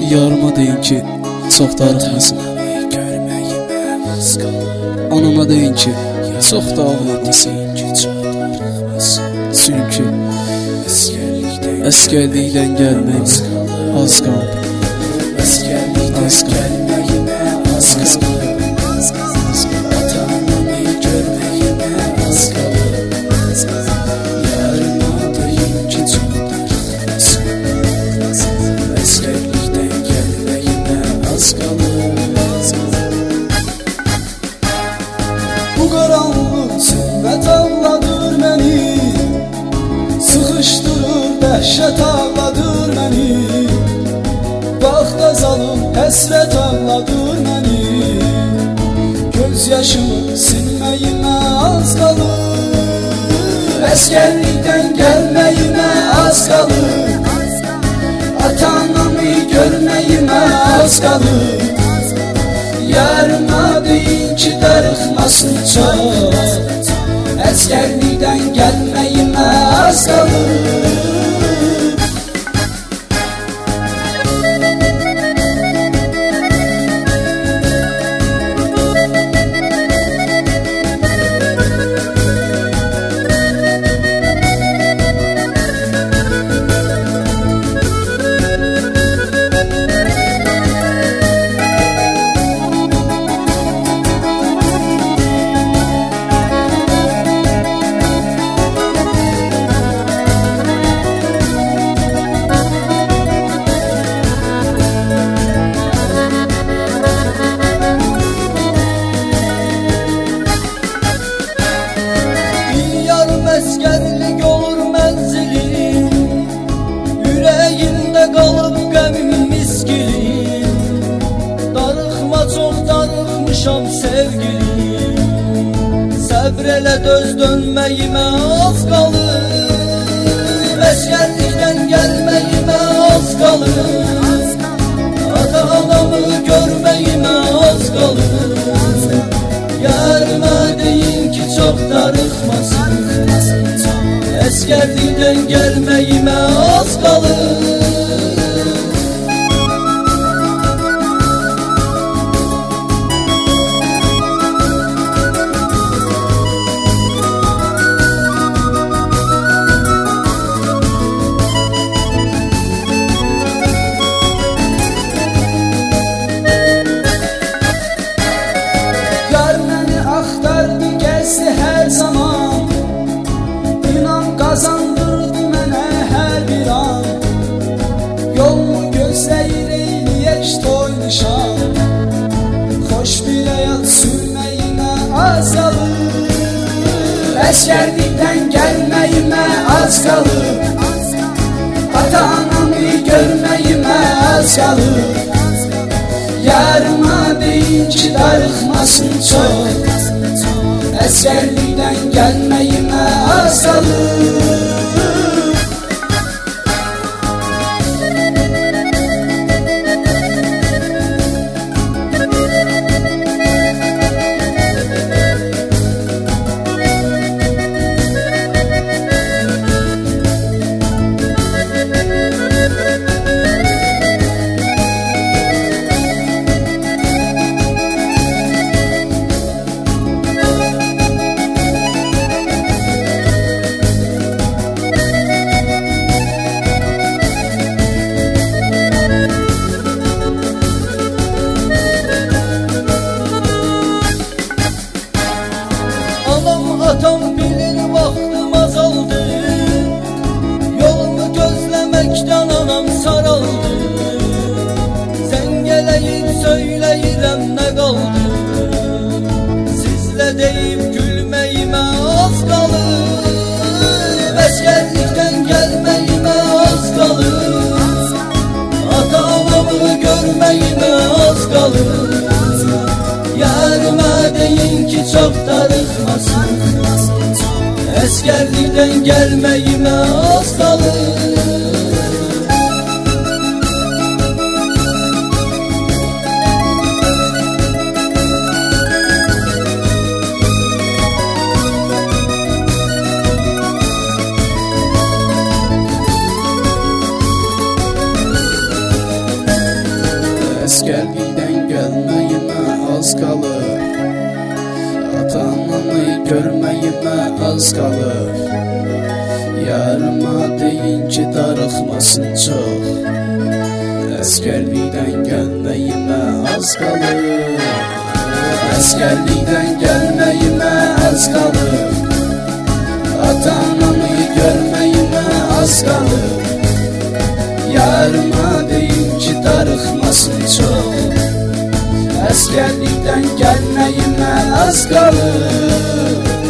Yarıma deyin ki, çox darıxmasın. Anama deyin ki, çox da ağlamasın. Çünki əsgərlikdən gəlmək az qaldı. Az qaldı. Bu qaranlıq zülmət ağladır məni, sıxışdırır dəhşət ağladır məni. Vaxta zalım həsrət ağladır məni, göz yaşımı silməyimə az qalır. Əskərlikdən gəlməyimə az qalır, ata-anamı görməyimə az qalır. Yarıma deyin ki, darıxmasın çox, əskərlikdən gəlməyimə az qalır. Əskərlik olur mənzilim, ürəyimdə qalıb qəmim miskilim. Darıxma, çox darıxmışam sevgilim, səbr elə döz dönməyimə az qalır. Əskərlikdən gəlməyimə az qalır, ata-anamı görməyimə az qalır. Yarıma deyin ki, çox darıxmasın, əskərlikdən gəlməyimə az qalır. Yar məni axtardı, gəzdi hər zaman, qazandırdı mənə hər bir an. Yolmu gözləyir eyləyək toy nişan, xoş bir həyat sürməyimə az qalır. Əskərlikdən gəlməyimə az qalır, ata-anamı görməyimə az qalır. Yarıma deyin ki, darıxmasın çox, əskərlikdən gəlməyimə az qalır. Atam bilir vaxtım azaldı, yolumu gözləməkdən anam saraldı. Sən gələyib söyləyirəm nə qaldı, sizlə deyib gülməyimə az qalır. Əskərlikdən gəlməyimə az qalır, ata-anamı görməyimə az qalır. Yarıma deyin ki, çox darıxmasın, əskərlikdən gəlməyimə az qalır. görməyimə az qalıb. Yarıma deyin ki darıxmasın çox, əskərlikdən gəlməyimə az qalıb. Əskərlikdən gəlməyimə az qalıb. Ata-anamı görməyimə az qalıb. Yarıma deyin ki darıxmasın çox, əskərlikdən gəlməyimə az qalıb.